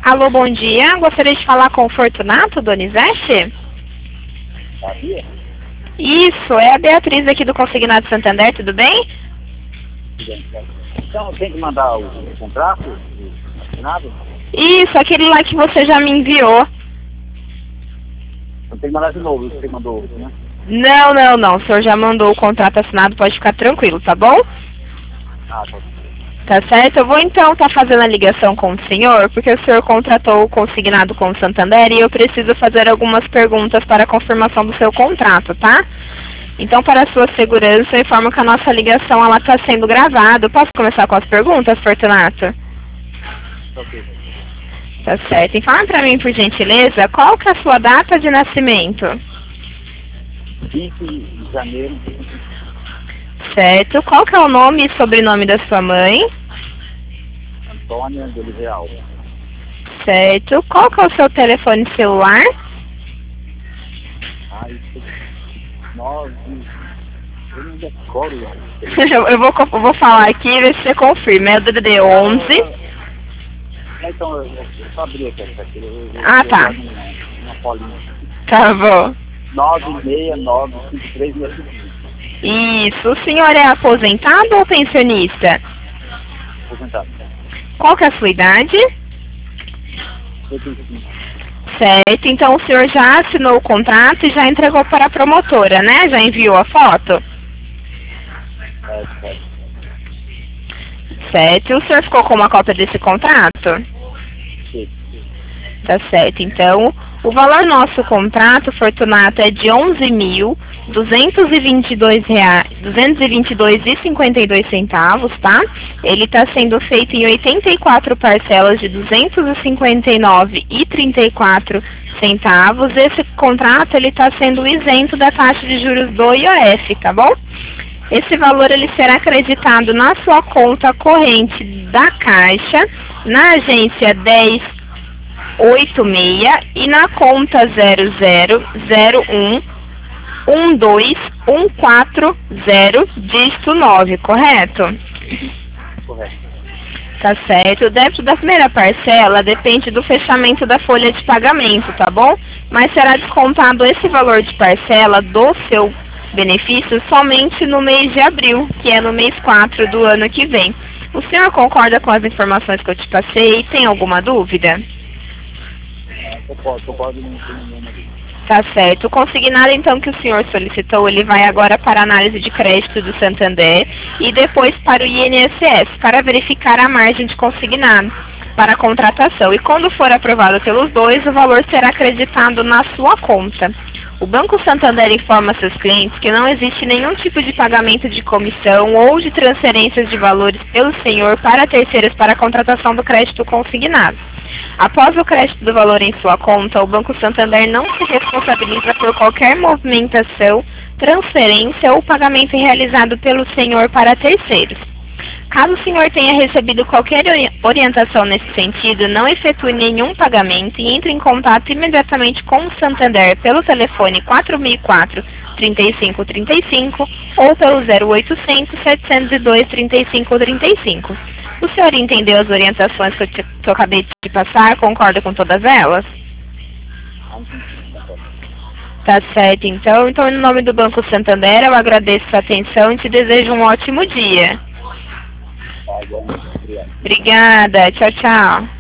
Alô, bom dia. Gostaria de falar com o Fortunato, Donizete? Sabia? Isso, é a Beatriz aqui do Consignado Santander, tudo bem? Então tem que mandar o contrato assinado? Isso, aquele lá que você já me enviou. Então tem que mandar de novo, você mandou, né? Não. O senhor já mandou o contrato assinado, pode ficar tranquilo, tá bom? Ah, tá. Tá certo? Eu vou então estar fazendo a ligação com o senhor, porque o senhor contratou o consignado com o Santander e eu preciso fazer algumas perguntas para a confirmação do seu contrato, tá? Então, para a sua segurança, eu informo que a nossa ligação está sendo gravada. Posso começar com as perguntas, Fortunato? Ok. Tá certo. Informa para mim, por gentileza, qual que é a sua data de nascimento? 5 de janeiro. Certo. Qual que é o nome e sobrenome da sua mãe? Antônia de Oliveira Alves. Certo. Qual que é o seu telefone celular? Aí, 9... Eu não decoro. eu vou falar aqui e ver se você confirma. É o DDD 11. Então, eu só abri aqui. Ah, tá. Uma polinha. Tá bom. 9695365. Isso. O senhor é aposentado ou pensionista? Aposentado. Qual que é a sua idade? 85. Certo. Então o senhor já assinou o contrato e já entregou para a promotora, né? Já enviou a foto? Certo. Certo. E o senhor ficou com uma cópia desse contrato? Sim. Tá certo. Então, o valor do nosso contrato, Fortunato, é de R$222,52, tá? Ele está sendo feito em 84 parcelas de R$259,34. Esse contrato ele está sendo isento da taxa de juros do IOF, tá bom? Esse valor ele será acreditado na sua conta corrente da Caixa, na agência 1086 e na conta 0001121440, dígito 9, correto? Correto. Tá certo. O débito da primeira parcela depende do fechamento da folha de pagamento, tá bom? Mas será descontado esse valor de parcela do seu benefício somente no mês de abril, que é no mês 4 do ano que vem. O senhor concorda com as informações que eu te passei? Tem alguma dúvida? Concordo, não tem nenhuma dúvida. Tá certo. O consignado, então, que o senhor solicitou, ele vai agora para a análise de crédito do Santander e depois para o INSS, para verificar a margem de consignado para a contratação. E quando for aprovado pelos dois, o valor será acreditado na sua conta. O Banco Santander informa seus clientes que não existe nenhum tipo de pagamento de comissão ou de transferências de valores pelo senhor para terceiros para a contratação do crédito consignado. Após o crédito do valor em sua conta, o Banco Santander não se responsabiliza por qualquer movimentação, transferência ou pagamento realizado pelo senhor para terceiros. Caso o senhor tenha recebido qualquer orientação nesse sentido, não efetue nenhum pagamento e entre em contato imediatamente com o Santander pelo telefone 4004-3535 ou pelo 0800-702-3535. O senhor entendeu as orientações que eu acabei de te passar? Concorda com todas elas? Tá certo, então. Então, em nome do Banco Santander, eu agradeço a atenção e te desejo um ótimo dia. Tá bom, obrigado. Obrigada. Tchau, tchau.